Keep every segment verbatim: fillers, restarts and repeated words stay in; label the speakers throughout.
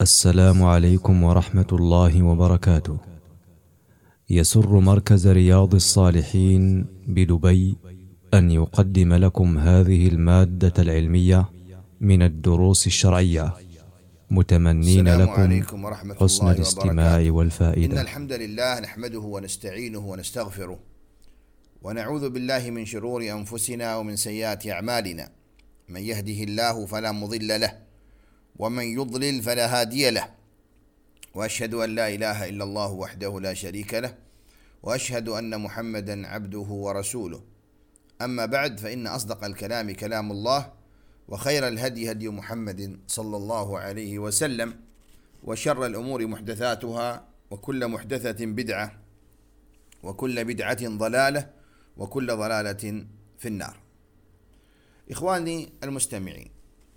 Speaker 1: السلام عليكم ورحمة الله وبركاته. يسر مركز رياض الصالحين بدبي أن يقدم لكم هذه المادة العلمية من الدروس الشرعية، متمنين لكم حسن الاستماع والفائدة.
Speaker 2: إن الحمد لله نحمده ونستعينه ونستغفره، ونعوذ بالله من شرور أنفسنا ومن سيئات أعمالنا. من يهده الله فلا مضل له، ومن يضلل فلا هادي له، وأشهد أن لا إله إلا الله وحده لا شريك له، وأشهد أن محمدا عبده ورسوله. أما بعد، فإن أصدق الكلام كلام الله، وخير الهدي هدي محمد صلى الله عليه وسلم، وشر الأمور محدثاتها، وكل محدثة بدعة، وكل بدعة ضلالة، وكل ضلالة في النار. إخواني المستمعين،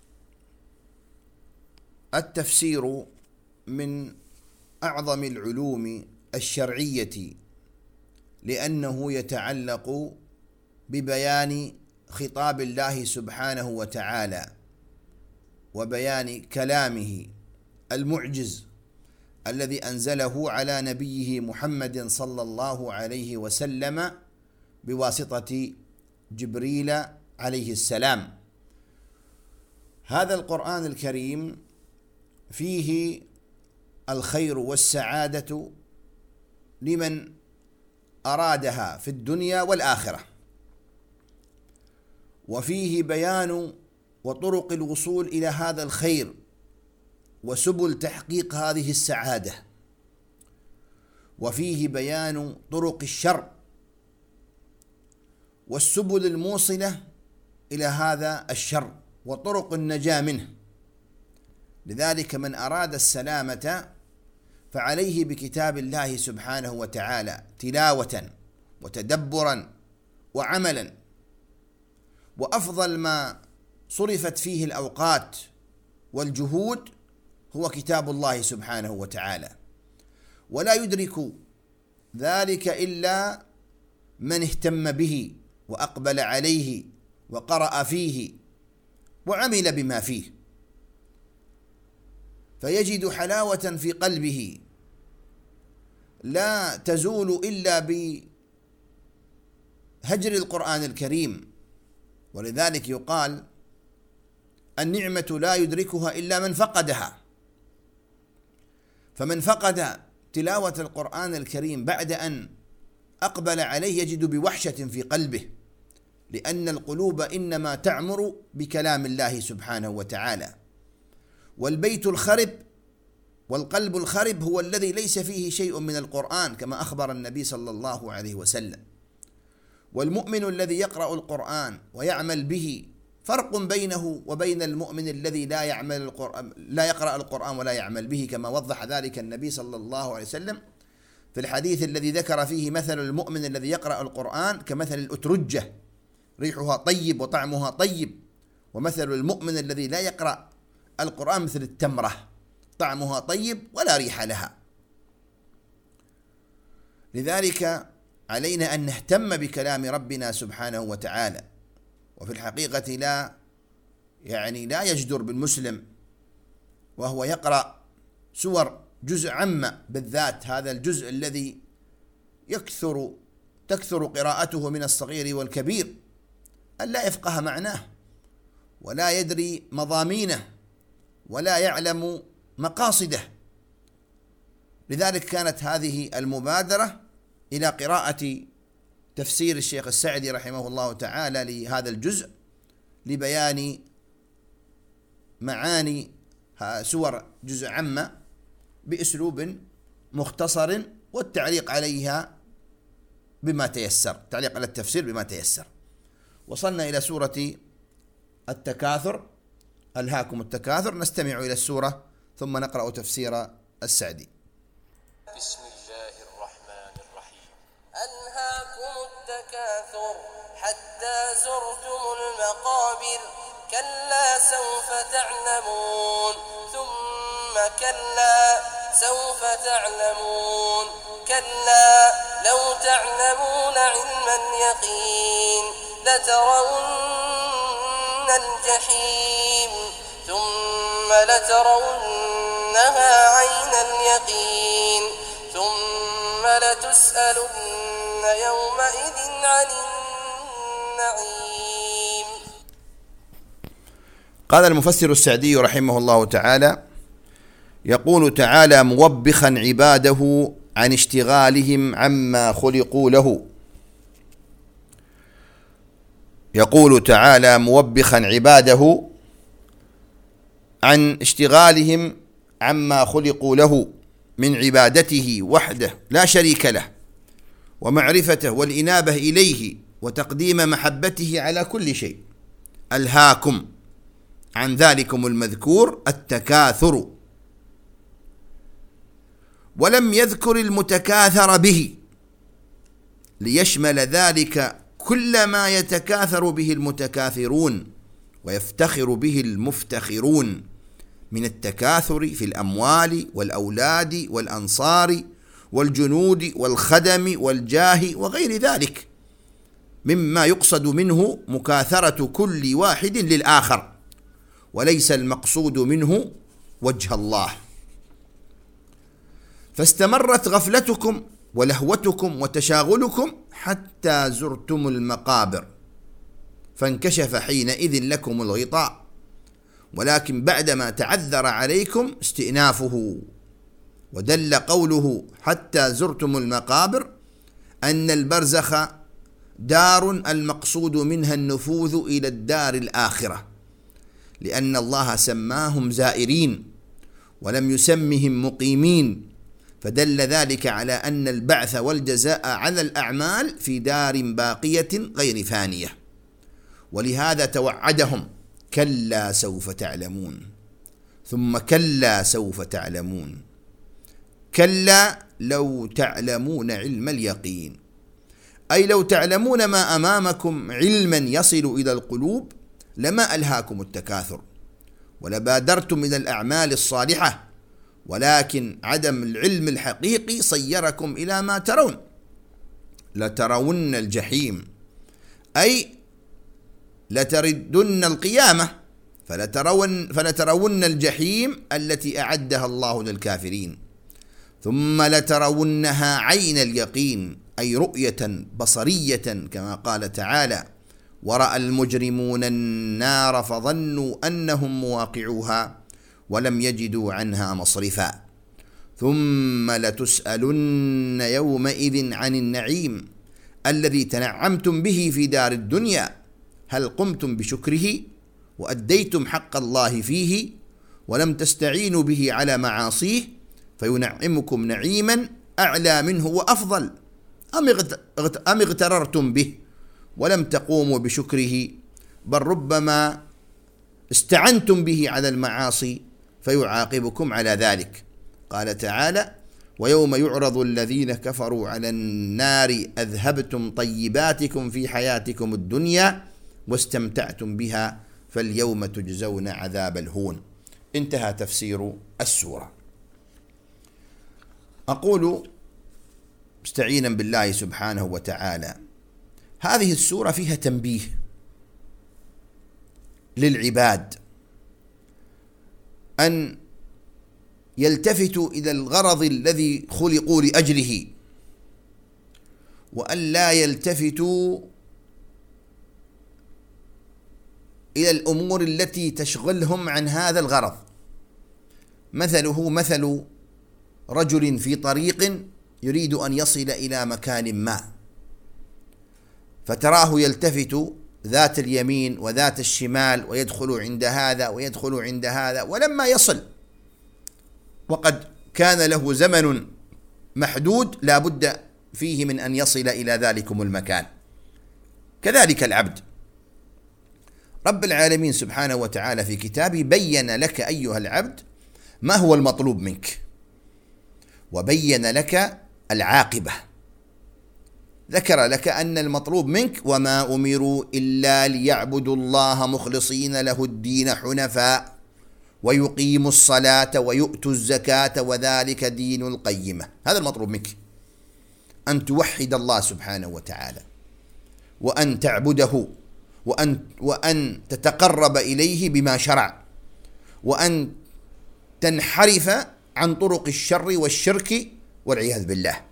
Speaker 2: التفسير من أعظم العلوم الشرعية، لأنه يتعلق ببيان خطاب الله سبحانه وتعالى وبيان كلامه المعجز الذي أنزله على نبيه محمد صلى الله عليه وسلم بواسطة جبريل عليه السلام. هذا القرآن الكريم فيه الخير والسعادة لمن أرادها في الدنيا والآخرة، وفيه بيان وطرق الوصول إلى هذا الخير وسبل تحقيق هذه السعادة، وفيه بيان طرق الشر والسبل الموصلة إلى هذا الشر وطرق النجاة منه. لذلك من أراد السلامة فعليه بكتاب الله سبحانه وتعالى تلاوة وتدبرا وعملا، وأفضل ما صرفت فيه الأوقات والجهود هو كتاب الله سبحانه وتعالى، ولا يدرك ذلك إلا من اهتم به وأقبل عليه وقرأ فيه وعمل بما فيه، فيجد حلاوة في قلبه لا تزول إلا بهجر القرآن الكريم. ولذلك يقال النعمة لا يدركها إلا من فقدها، فمن فقد تلاوة القرآن الكريم بعد أن أقبل عليه يجد بوحشة في قلبه، لأن القلوب إنما تعمر بكلام الله سبحانه وتعالى. والبيت الخرب والقلب الخرب هو الذي ليس فيه شيء من القرآن، كما أخبر النبي صلى الله عليه وسلم. والمؤمن الذي يقرأ القرآن ويعمل به فرق بينه وبين المؤمن الذي لا يعمل القرآن لا يقرأ القرآن ولا يعمل به، كما وضح ذلك النبي صلى الله عليه وسلم في الحديث الذي ذكر فيه مثل المؤمن الذي يقرأ القرآن كمثل الأترجة، ريحها طيب وطعمها طيب، ومثل المؤمن الذي لا يقرأ القرآن مثل التمرة، طعمها طيب ولا ريح لها. لذلك علينا أن نهتم بكلام ربنا سبحانه وتعالى. وفي الحقيقة لا يعني لا يجدر بالمسلم وهو يقرأ سور جزء عامة، بالذات هذا الجزء الذي يكثر تكثر قراءته من الصغير والكبير، أن لا يفقه معناه ولا يدري مضامينه ولا يعلم مقاصده. لذلك كانت هذه المبادرة إلى قراءة تفسير الشيخ السعدي رحمه الله تعالى لهذا الجزء لبيان معاني سور جزء عامة بأسلوب مختصر، والتعليق عليها بما تيسر، تعليق على التفسير بما تيسر. وصلنا إلى سورة التكاثر، ألهاكم التكاثر. نستمع إلى السورة ثم نقرأ تفسير السعدي.
Speaker 3: بسم الله الرحمن الرحيم. ألهاكم التكاثر حتى زرتم المقابر، كلا سوف تعلمون ثم كلا سوف تعلمون، كلا لو تعلمون علم اليقين لترون الجحيم ثم لترون لترونها عين اليقين ثم لتسألن يومئذ عن النعيم.
Speaker 2: قال المفسر السعدي رحمه الله تعالى: يقول تعالى موبخا عباده عن اشتغالهم عما خلقوا له. يقول تعالى موبخا عباده عن اشتغالهم عما خلقوا له من عبادته وحده لا شريك له، ومعرفته والإنابة إليه وتقديم محبته على كل شيء. ألهاكم عن ذلكم المذكور التكاثر، ولم يذكر المتكاثر به ليشمل ذلك كل ما يتكاثر به المتكاثرون ويفتخر به المفتخرون من التكاثر في الأموال والأولاد والأنصار والجنود والخدم والجاه وغير ذلك، مما يقصد منه مكاثرة كل واحد للآخر، وليس المقصود منه وجه الله. فاستمرت غفلتكم ولهوتكم وتشاغلكم حتى زرتم المقابر، فانكشف حينئذ لكم الغطاء، ولكن بعدما تعذر عليكم استئنافه. ودل قوله حتى زرتم المقابر أن البرزخ دار المقصود منها النفوذ إلى الدار الآخرة، لأن الله سماهم زائرين ولم يسمهم مقيمين، فدل ذلك على أن البعث والجزاء على الأعمال في دار باقية غير فانية. ولهذا توعدهم: كلا سوف تعلمون، ثم كلا سوف تعلمون، كلا لو تعلمون علم اليقين، أي لو تعلمون ما أمامكم علما يصل إلى القلوب لما ألهاكم التكاثر ولبادرتم إلى الأعمال الصالحة، ولكن عدم العلم الحقيقي صيركم إلى ما ترون. لترون الجحيم، أي لتردن القيامة، فلترون, فلترون الجحيم التي أعدها الله للكافرين، ثم لترونها عين اليقين، أي رؤية بصرية، كما قال تعالى: ورأى المجرمون النار فظنوا أنهم مواقعوها ولم يجدوا عنها مصرفا، ثم لتسألن يومئذ عن النعيم الذي تنعمتم به في دار الدنيا، هل قمتم بشكره وأديتم حق الله فيه ولم تستعينوا به على معاصيه فينعمكم نعيما أعلى منه وأفضل، أم اغتررتم به ولم تقوموا بشكره، بل ربما استعنتم به على المعاصي فيعاقبكم على ذلك. قال تعالى: ويوم يعرض الذين كفروا على النار أذهبتم طيباتكم في حياتكم الدنيا واستمتعتم بها فاليوم تجزون عذاب الهون. انتهى تفسير السورة. أقول مستعينا بالله سبحانه وتعالى: هذه السورة فيها تنبيه للعباد أن يلتفتوا إلى الغرض الذي خلقوا لأجله، وأن لا يلتفتوا إلى الأمور التي تشغلهم عن هذا الغرض. مثله مثل رجل في طريق يريد أن يصل إلى مكان ما، فتراه يلتفت ذات اليمين وذات الشمال ويدخل عند هذا ويدخل عند هذا، ولما يصل وقد كان له زمن محدود لا بد فيه من أن يصل إلى ذلكم المكان، كذلك العبد. رب العالمين سبحانه وتعالى في كتابه بين لك أيها العبد ما هو المطلوب منك، وبين لك العاقبة. ذكر لك أن المطلوب منك: وما أمروا إلا ليعبدوا الله مخلصين له الدين حنفاء ويقيموا الصلاة ويؤتوا الزكاة وذلك دين القيمة. هذا المطلوب منك، أن توحد الله سبحانه وتعالى، وأن تعبده، وأن, وأن تتقرب إليه بما شرع، وأن تنحرف عن طرق الشر والشرك والعياذ بالله.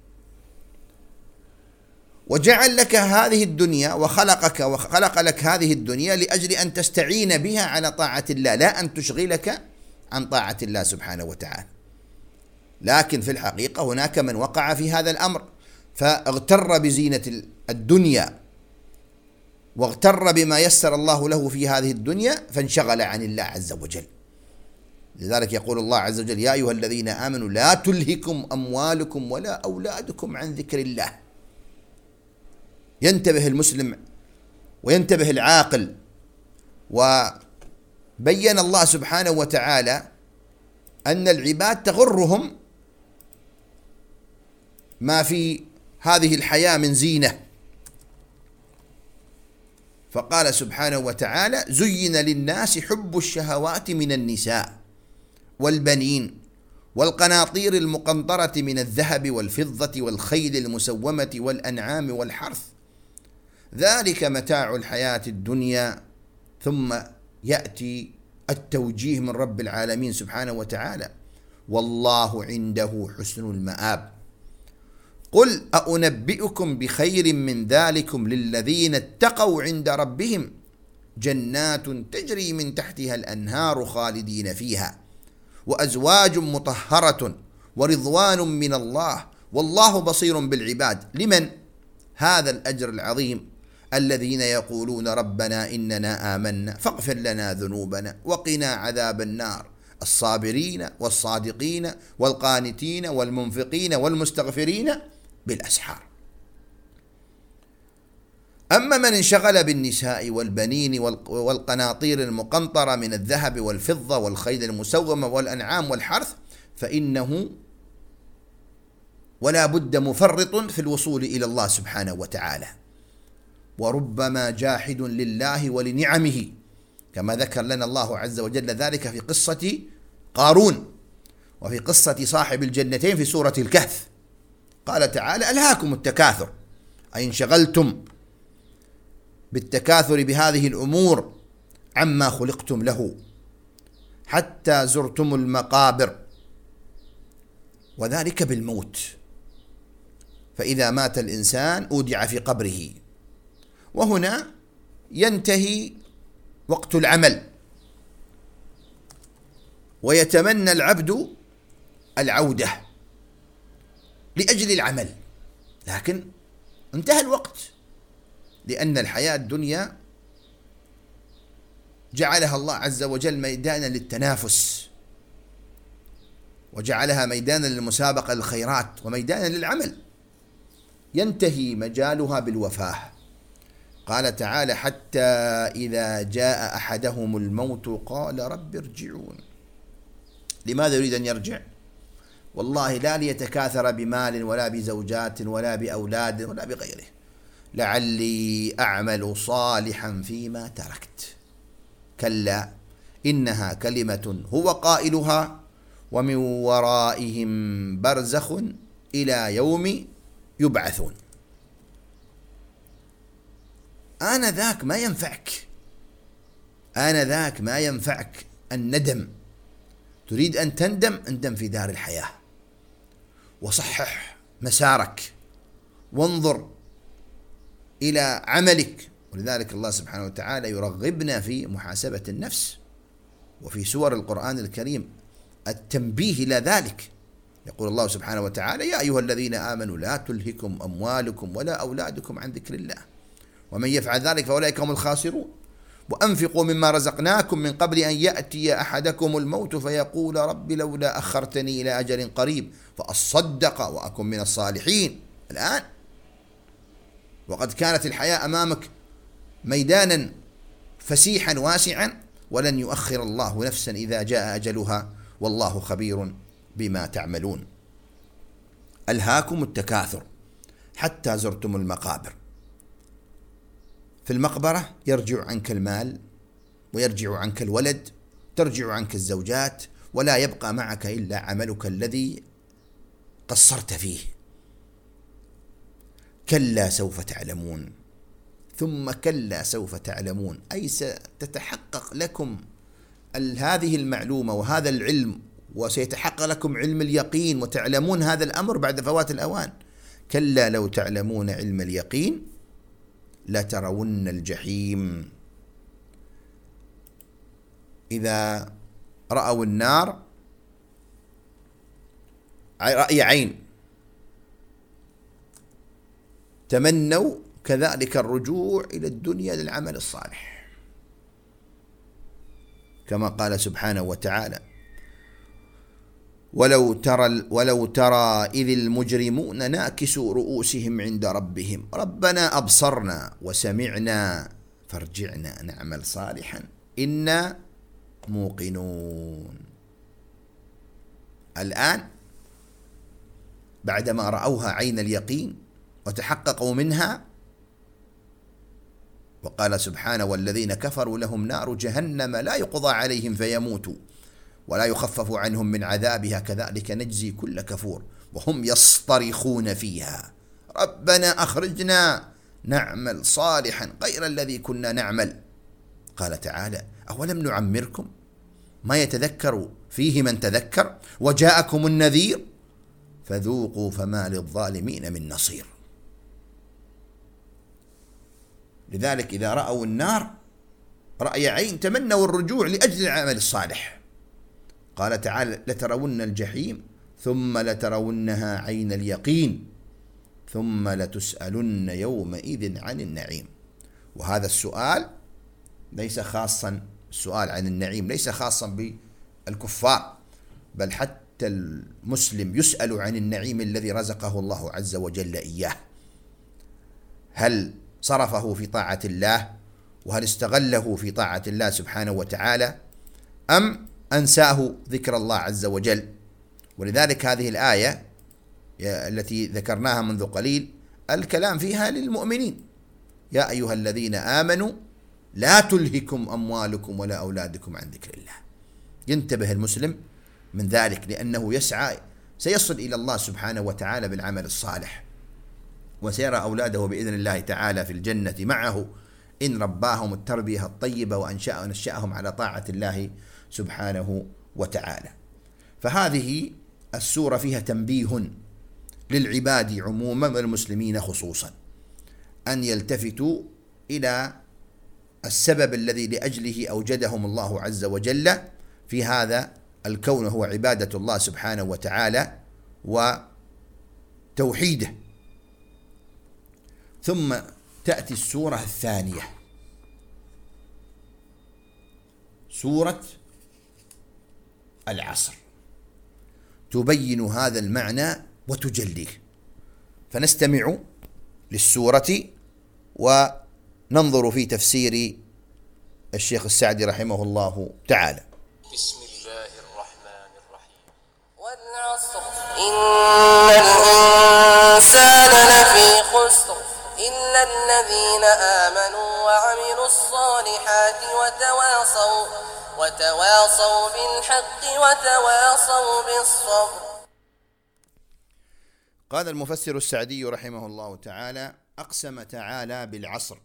Speaker 2: وجعل لك هذه الدنيا وخلقك وخلق لك هذه الدنيا لأجل أن تستعين بها على طاعة الله، لا أن تشغلك عن طاعة الله سبحانه وتعالى. لكن في الحقيقة هناك من وقع في هذا الأمر فاغتر بزينة الدنيا واغتر بما يسر الله له في هذه الدنيا فانشغل عن الله عز وجل. لذلك يقول الله عز وجل: يا أيها الذين آمنوا لا تلهكم أموالكم ولا أولادكم عن ذكر الله. ينتبه المسلم وينتبه العاقل. وبين الله سبحانه وتعالى أن العباد تغرهم ما في هذه الحياة من زينة، فقال سبحانه وتعالى: زين للناس حب الشهوات من النساء والبنين والقناطير المقنطرة من الذهب والفضة والخيل المسومة والأنعام والحرث، ذلك متاع الحياة الدنيا. ثم يأتي التوجيه من رب العالمين سبحانه وتعالى: والله عنده حسن المآب. قل أنبئكم بخير من ذلكم للذين اتقوا عند ربهم جنات تجري من تحتها الأنهار خالدين فيها وأزواج مطهرة ورضوان من الله والله بصير بالعباد. لمن هذا الأجر العظيم؟ الذين يقولون ربنا إننا آمنا فاغفر لنا ذنوبنا وقنا عذاب النار، الصابرين والصادقين والقانتين والمنفقين والمستغفرين بالأسحار. أما من انشغل بالنساء والبنين والقناطير المقنطرة من الذهب والفضة والخيل المسومة والأنعام والحرث فإنه ولا بد مفرط في الوصول إلى الله سبحانه وتعالى، وربما جاحد لله ولنعمه، كما ذكر لنا الله عز وجل ذلك في قصة قارون وفي قصة صاحب الجنتين في سورة الكهف. قال تعالى: ألهاكم التكاثر، أي انشغلتم بالتكاثر بهذه الأمور عما خلقتم له حتى زرتم المقابر، وذلك بالموت. فإذا مات الإنسان أودع في قبره، وهنا ينتهي وقت العمل ويتمنى العبد العودة لأجل العمل، لكن انتهى الوقت، لأن الحياة الدنيا جعلها الله عز وجل ميدانا للتنافس، وجعلها ميدانا للمسابقة للخيرات وميدانا للعمل، ينتهي مجالها بالوفاة. قال تعالى: حتى إذا جاء أحدهم الموت قال رب ارجعون. لماذا يريد أن يرجع؟ والله لا ليتكاثر بمال ولا بزوجات ولا بأولاد ولا بغيره، لعلي أعمل صالحا فيما تركت. كلا إنها كلمة هو قائلها ومن ورائهم برزخ إلى يوم يبعثون. آنذاك ما ينفعك، آنذاك ما ينفعك الندم. تريد أن تندم، اندم في دار الحياة، وصحح مسارك وانظر إلى عملك. ولذلك الله سبحانه وتعالى يرغبنا في محاسبة النفس، وفي سور القرآن الكريم التنبيه إلى ذلك. يقول الله سبحانه وتعالى: يا أيها الذين آمنوا لا تلهكم أموالكم ولا أولادكم عن ذكر الله ومن يفعل ذلك فأولئك هم الخاسرون وأنفقوا مما رزقناكم من قبل أن يأتي أحدكم الموت فيقول رب لولا أخرتني إلى أجل قريب فأصدق وأكن من الصالحين. الآن وقد كانت الحياة أمامك ميدانا فسيحا واسعا، ولن يؤخر الله نفسا إذا جاء أجلها والله خبير بما تعملون. ألهاكم التكاثر حتى زرتم المقابر. في المقبرة يرجع عنك المال ويرجع عنك الولد، ترجع عنك الزوجات، ولا يبقى معك إلا عملك الذي قصرت فيه. كلا سوف تعلمون ثم كلا سوف تعلمون، أي ستتحقق لكم هذه المعلومة وهذا العلم وسيتحقق لكم علم اليقين وتعلمون هذا الأمر بعد فوات الأوان. كلا لو تعلمون علم اليقين لترون الجحيم. إذا رأوا النار رأي عين تمنوا كذلك الرجوع إلى الدنيا للعمل الصالح، كما قال سبحانه وتعالى: ولو ترى ولو ترى إذ المجرمون ناكسوا رؤوسهم عند ربهم ربنا أبصرنا وسمعنا فارجعنا نعمل صالحا إنا موقنون. الآن بعدما رأوها عين اليقين وتحققوا منها، وقال سبحانه: والذين كفروا لهم نار جهنم لا يقضى عليهم فيموتوا ولا يخفف عنهم من عذابها كذلك نجزي كل كفور وهم يصطرخون فيها ربنا أخرجنا نعمل صالحا غير الذي كنا نعمل. قال تعالى: أولم نعمركم ما يتذكر فيه من تذكر وجاءكم النذير فذوقوا فما للظالمين من نصير. لذلك إذا رأوا النار رأي عين تمنوا الرجوع لأجل العمل الصالح. قال تعالى: لترون الجحيم ثم لترونها عين اليقين ثم لتسألن يومئذ عن النعيم. وهذا السؤال ليس خاصا، السؤال عن النعيم ليس خاصا بالكفار، بل حتى المسلم يسأل عن النعيم الذي رزقه الله عز وجل إياه. هل صرفه في طاعة الله وهل استغله في طاعة الله سبحانه وتعالى أم أنساه ذكر الله عز وجل؟ ولذلك هذه الآية التي ذكرناها منذ قليل الكلام فيها للمؤمنين: يا أيها الذين آمنوا لا تلهكم أموالكم ولا أولادكم عن ذكر الله. ينتبه المسلم من ذلك، لأنه يسعى سيصل إلى الله سبحانه وتعالى بالعمل الصالح، وسيرى أولاده بإذن الله تعالى في الجنة معه إن رباهم التربية الطيبة وأنشأهم على طاعة الله سبحانه وتعالى. فهذه السورة فيها تنبيه للعباد عموما والمسلمين خصوصا أن يلتفتوا إلى السبب الذي لأجله أوجدهم الله عز وجل في هذا الكون، هو عبادة الله سبحانه وتعالى وتوحيده. ثم تأتي السورة الثانية، سورة العصر، تبين هذا المعنى وتجليه. فنستمع للسورة وننظر في تفسير الشيخ السعدي رحمه الله تعالى.
Speaker 3: بسم الله الرحمن الرحيم. والعصر إن الإنسان لفي خسر إلا الذين آمنوا وعملوا الصالحات وتواصوا وتواصوا بالحق وتواصوا بالصبر.
Speaker 2: قال المفسر السعدي رحمه الله تعالى: أقسم تعالى بالعصر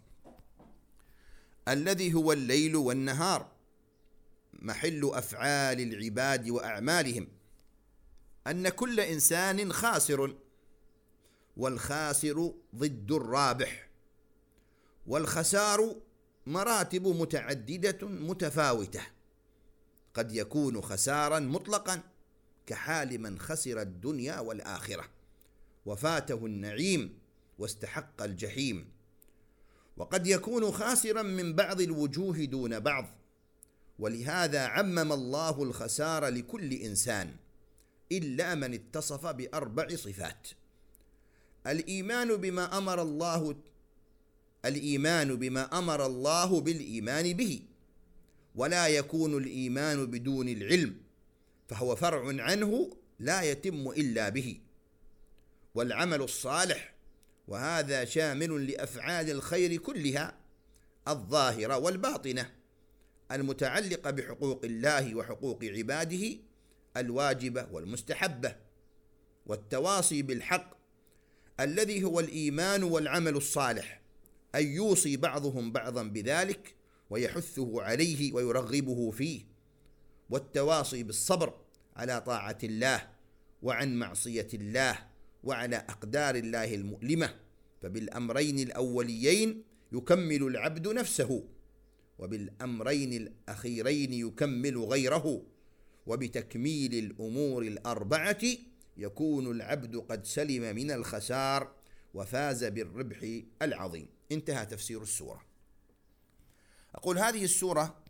Speaker 2: الذي هو الليل والنهار، محل أفعال العباد وأعمالهم، أن كل إنسان خاسر، والخاسر ضد الرابح، والخسار مراتب متعددة متفاوتة، قد يكون خسارا مطلقا كحال من خسر الدنيا والآخرة وفاته النعيم واستحق الجحيم، وقد يكون خاسرا من بعض الوجوه دون بعض، ولهذا عمم الله الخسار لكل إنسان إلا من اتصف بأربع صفات: الإيمان بما أمر الله الإيمان بما أمر الله بالإيمان به، ولا يكون الإيمان بدون العلم فهو فرع عنه لا يتم إلا به، والعمل الصالح، وهذا شامل لأفعال الخير كلها الظاهرة والباطنة المتعلقة بحقوق الله وحقوق عباده الواجبة والمستحبة، والتواصي بالحق الذي هو الإيمان والعمل الصالح، أن يوصي بعضهم بعضا بذلك ويحثه عليه ويرغبه فيه، والتواصي بالصبر على طاعة الله وعن معصية الله وعلى أقدار الله المؤلمة، فبالأمرين الأوليين يكمل العبد نفسه، وبالأمرين الأخيرين يكمل غيره، وبتكميل الأمور الأربعة يكون العبد قد سلم من الخسار وفاز بالربح العظيم. انتهى تفسير السورة. أقول هذه السورة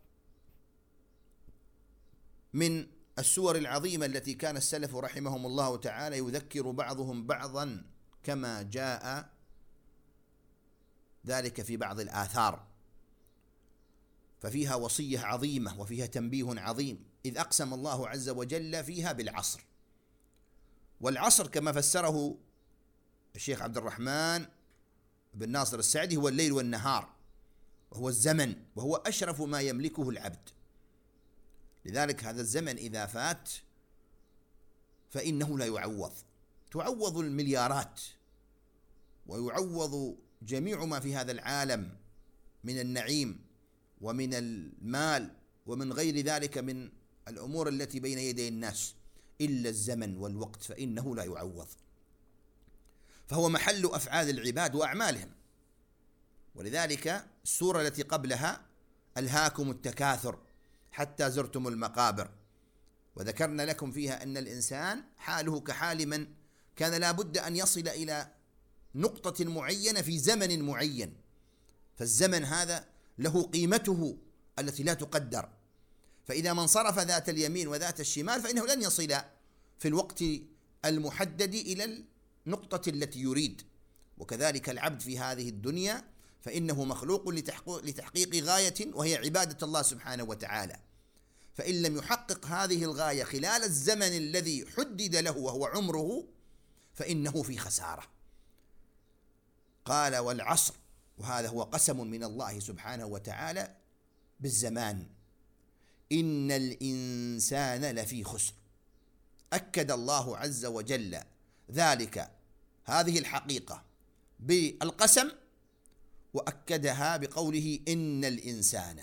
Speaker 2: من السور العظيمة التي كان السلف رحمهم الله تعالى يذكر بعضهم بعضا كما جاء ذلك في بعض الآثار، ففيها وصية عظيمة وفيها تنبيه عظيم، إذ أقسم الله عز وجل فيها بالعصر. والعصر كما فسره الشيخ عبد الرحمن بن ناصر السعدي هو الليل والنهار، وهو الزمن، وهو أشرف ما يملكه العبد. لذلك هذا الزمن إذا فات فإنه لا يعوض، تعوض المليارات ويعوض جميع ما في هذا العالم من النعيم ومن المال ومن غير ذلك من الأمور التي بين يدي الناس، إلا الزمن والوقت فإنه لا يعوض، فهو محل أفعال العباد وأعمالهم. ولذلك السورة التي قبلها ألهاكم التكاثر حتى زرتم المقابر، وذكرنا لكم فيها أن الإنسان حاله كحال من كان لا بد أن يصل إلى نقطة معينة في زمن معين، فالزمن هذا له قيمته التي لا تقدر، فإذا من صرف ذات اليمين وذات الشمال فإنه لن يصل في الوقت المحدد إلى النقطة التي يريد. وكذلك العبد في هذه الدنيا فإنه مخلوق لتحقيق غاية وهي عبادة الله سبحانه وتعالى، فإن لم يحقق هذه الغاية خلال الزمن الذي حدد له وهو عمره فإنه في خسارة. قال والعصر، وهذا هو قسم من الله سبحانه وتعالى بالزمان، إن الإنسان لفي خسر. أكد الله عز وجل ذلك هذه الحقيقة بالقسم، وأكدها بقوله إن الإنسان،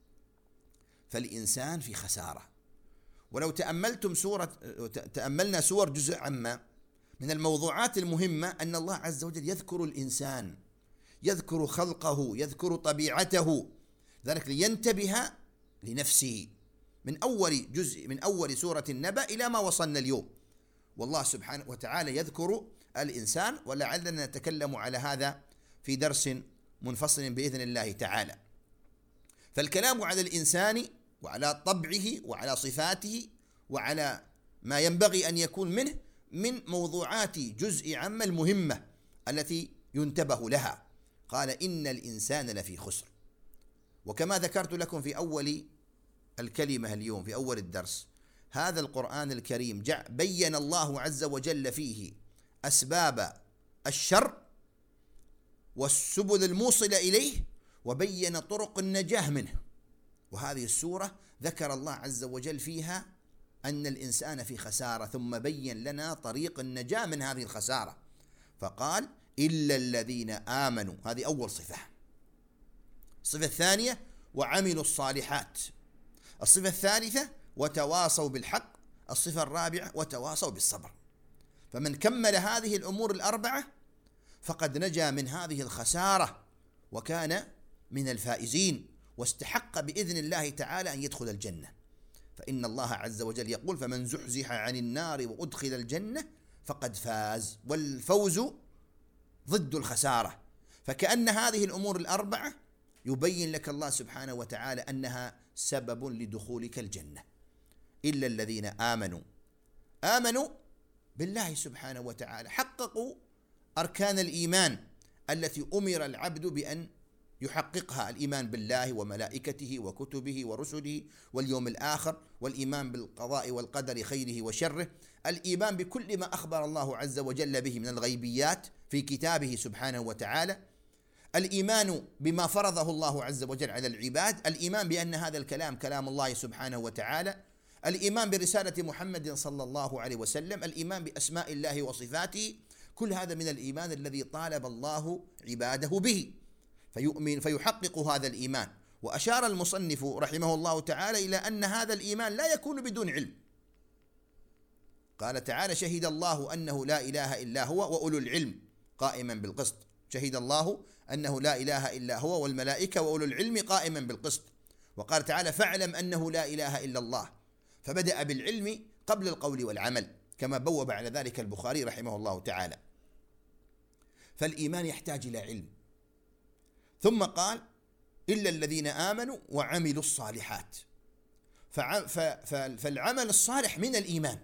Speaker 2: فالإنسان في خسارة. ولو تأملتم سورة تأملنا سور جزء عامة، من الموضوعات المهمة أن الله عز وجل يذكر الإنسان، يذكر خلقه، يذكر طبيعته، ذلك لينتبه لنفسه من أول جزء من أول سورة النبأ إلى ما وصلنا اليوم. والله سبحانه وتعالى يذكر الإنسان، ولعلنا نتكلم على هذا في درس منفصل بإذن الله تعالى. فالكلام على الإنسان وعلى طبعه وعلى صفاته وعلى ما ينبغي أن يكون منه من موضوعات جزء عامة المهمة التي ينتبه لها. قال إن الإنسان لفي خسر. وكما ذكرت لكم في أول الكلمة اليوم في أول الدرس، هذا القرآن الكريم جاء بين الله عز وجل فيه أسباب الشر والسبل الموصلة إليه، وبين طرق النجاة منه. وهذه السورة ذكر الله عز وجل فيها أن الإنسان في خسارة، ثم بين لنا طريق النجاة من هذه الخسارة، فقال إلا الذين آمنوا، هذه أول صفة. الصفة الثانية وعملوا الصالحات. الصفة الثالثة وتواصوا بالحق. الصفة الرابعة وتواصوا بالصبر. فمن كمل هذه الأمور الأربعة فقد نجا من هذه الخسارة وكان من الفائزين، واستحق بإذن الله تعالى أن يدخل الجنة. فإن الله عز وجل يقول فمن زحزح عن النار وأدخل الجنة فقد فاز، والفوز ضد الخسارة. فكأن هذه الأمور الأربعة يبين لك الله سبحانه وتعالى أنها سبب لدخولك الجنة. إلا الذين آمنوا، آمنوا بالله سبحانه وتعالى، حققوا أركان الإيمان التي أمر العبد بأن يحققها: الإيمان بالله وملائكته وكتبه ورسله واليوم الآخر، والإيمان بالقضاء والقدر خيره وشره، الإيمان بكل ما أخبر الله عز وجل به من الغيبيات في كتابه سبحانه وتعالى، الإيمان بما فرضه الله عز وجل على العباد، الإيمان بأن هذا الكلام كلام الله سبحانه وتعالى، الإيمان برسالة محمد صلى الله عليه وسلم، الإيمان بأسماء الله وصفاته. كل هذا من الإيمان الذي طالب الله عباده به، فيؤمن فيحقق هذا الإيمان. وأشار المصنف رحمه الله تعالى إلى أن هذا الإيمان لا يكون بدون علم، قال تعالى: شهد الله أنه لا إله إلا هو وأولو العلم قائما بالقسط. شهد الله أنه لا إله إلا هو والملائكة وأولو العلم قائما بالقسط. وقال تعالى: فاعلم أنه لا إله إلا الله، فبدأ بالعلم قبل القول والعمل، كما بوب على ذلك البخاري رحمه الله تعالى. فالإيمان يحتاج إلى علم. ثم قال: إلا الذين آمنوا وعملوا الصالحات. فالعمل الصالح من الإيمان،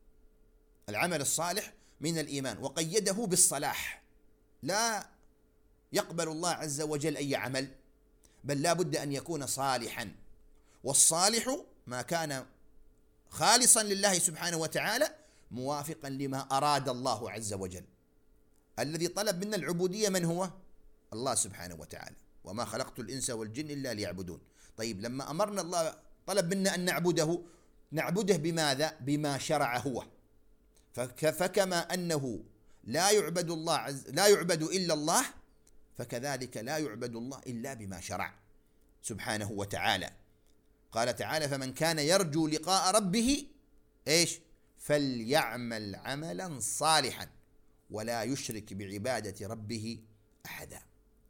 Speaker 2: العمل الصالح من الإيمان، وقيده بالصلاح. لا يقبل الله عز وجل أي عمل، بل لا بد أن يكون صالحا. والصالح ما كان خالصا لله سبحانه وتعالى موافقا لما أراد الله عز وجل. الذي طلب منا العبودية من هو؟ الله سبحانه وتعالى: وما خلقت الإنس والجن إلا ليعبدون. طيب، لما أمرنا الله طلب منا أن نعبده، نعبده بماذا؟ بما شرع هو. فكما أنه لا يعبد الله عز لا يعبد إلا الله، فكذلك لا يعبد الله إلا بما شرع سبحانه وتعالى. قال تعالى: فمن كان يرجو لقاء ربه إيش؟ فليعمل عملا صالحا ولا يشرك بعبادة ربه أحدا.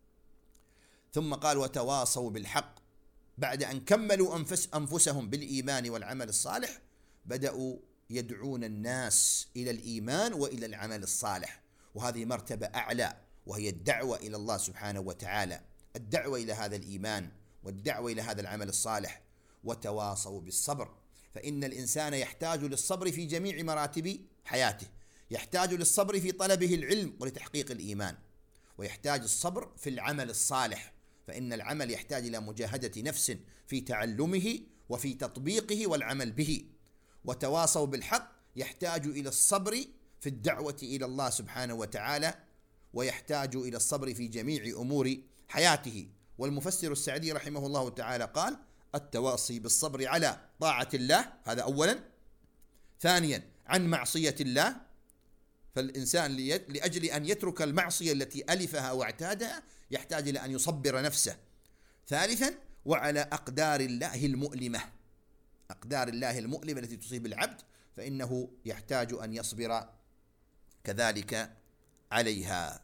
Speaker 2: ثم قال: وتواصوا بالحق. بعد أن كملوا أنفس أنفسهم بالإيمان والعمل الصالح، بدأوا يدعون الناس إلى الإيمان وإلى العمل الصالح، وهذه مرتبة أعلى، وهي الدعوة إلى الله سبحانه وتعالى، الدعوة إلى هذا الإيمان والدعوة إلى هذا العمل الصالح. وتواصوا بالصبر، فإن الإنسان يحتاج للصبر في جميع مراتب حياته. يحتاج للصبر في طلبه العلم ولتحقيق الإيمان، ويحتاج الصبر في العمل الصالح، فإن العمل يحتاج إلى مجاهدة نفس في تعلمه وفي تطبيقه والعمل به. وتواصوا بالحق يحتاج إلى الصبر في الدعوة إلى الله سبحانه وتعالى، ويحتاج إلى الصبر في جميع أمور حياته. والمفسر السعدي رحمه الله تعالى قال: التواصي بالصبر على طاعة الله، هذا أولا. ثانيا، عن معصية الله، فالإنسان لأجل أن يترك المعصية التي ألفها واعتادها يحتاج إلى أن يصبر نفسه. ثالثا، وعلى أقدار الله المؤلمة، أقدار الله المؤلمة التي تصيب العبد، فإنه يحتاج أن يصبر كذلك عليها.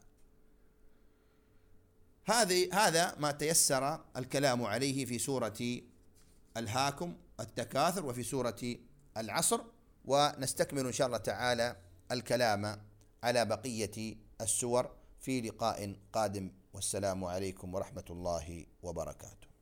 Speaker 2: هذه هذا ما تيسر الكلام عليه في سورة ألهاكم التكاثر وفي سورة العصر، ونستكمل إن شاء الله تعالى الكلام على بقية السور في لقاء قادم، والسلام عليكم ورحمة الله وبركاته.